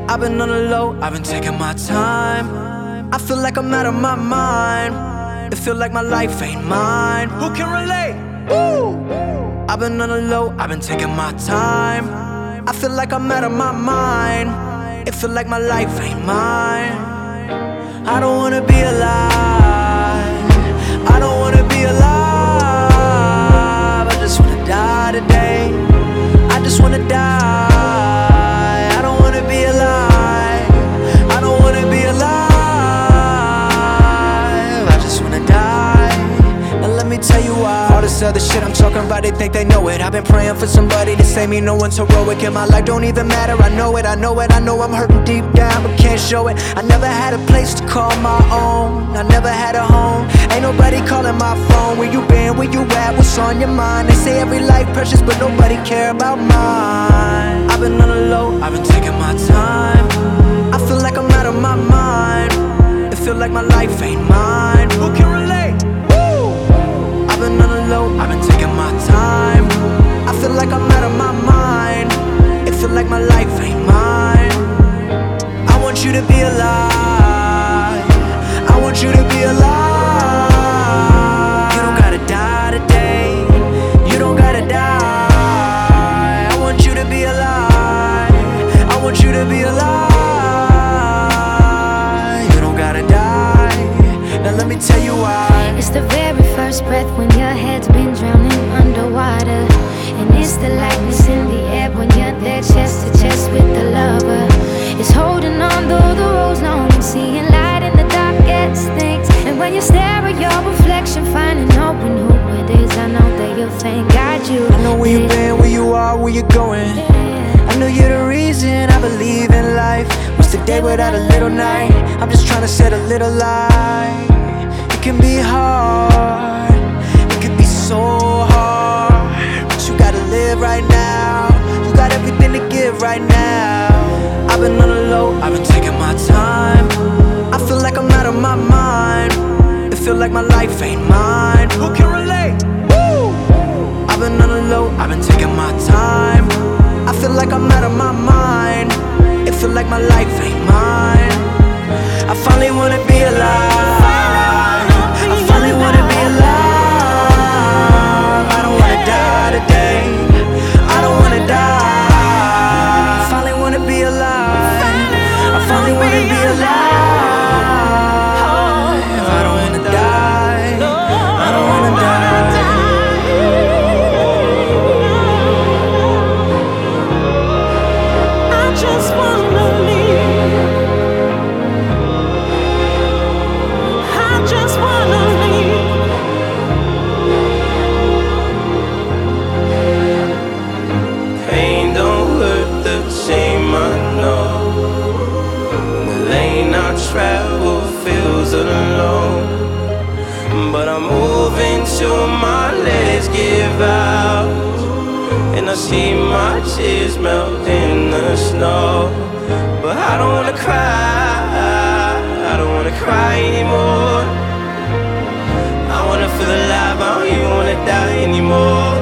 I've been on the low, I've been taking my time. I feel like I'm out of my mind. It feel like my life ain't mine. Who can relate? Woo! I've been on the low, I've been taking my time. I feel like I'm out of my mind. It feel like my life ain't mine. I don't wanna be alive. I don't wanna be alive. I just wanna die today. I just wanna die. I don't wanna be alive. I don't wanna be alive. I just wanna die. Now let me tell you why. All this other shit I'm talking about, they think they know it. I've been praying for somebody to save me. No one's heroic in my life, don't even matter. I know it, I know it, I know I'm hurting deep down, but can't show it. I never had a place to call my own. I never had a home. Ain't nobody calling my phone. Where you been, where you at, what's on your mind? They say every life precious, but nobody care about mine. I've been on the low, I've been taking my time. I feel like I'm out of my mind. It feel like my life ain't mine. Who can relate? Woo! I've been on the low, I've been taking my time. I feel like I'm out of my mind. It feel like my life ain't mine. I want you to be alive. I want you to be alive. You don't gotta die today. You don't gotta die. I want you to be alive. I want you to be alive. You don't gotta die. Now let me tell you why. It's the very first breath when your head's been drowning underwater. And it's the lightness in the air when you're there chest to chest with the lover. It's holding on though the road's long and seeing light in the darkest things. And when you stare at your reflection, finding out when who it is, I know that you'll thank God you I know where you've been, where you are, where you're going. I know you're the reason I believe in life. What's the day without a little night? I'm just trying to set a little light. It can be hard, it can be so hard, but you gotta live right now. You got everything to give right now. I've been on the low, I've been taking my time. I feel like I'm out of my mind. It feel like my life ain't mine. Who can relate? Woo! I've been on the low, I've been taking my time. I feel like I'm out of my mind. It feel like my life ain't mine. I finally wanna be alive. I finally wanna be alive. I don't wanna die today. I don't wanna die. I finally wanna be alive. I finally wanna be alive. I don't wanna die. I don't wanna die. I just wanna live. I just wanna live. Pain don't hurt the same, I know. The lane I travel feels alone, but I'm moving till my legs give out, and I see my tears melt in the snow. But I don't wanna cry, I don't wanna cry anymore. I wanna feel alive, I don't even wanna die anymore.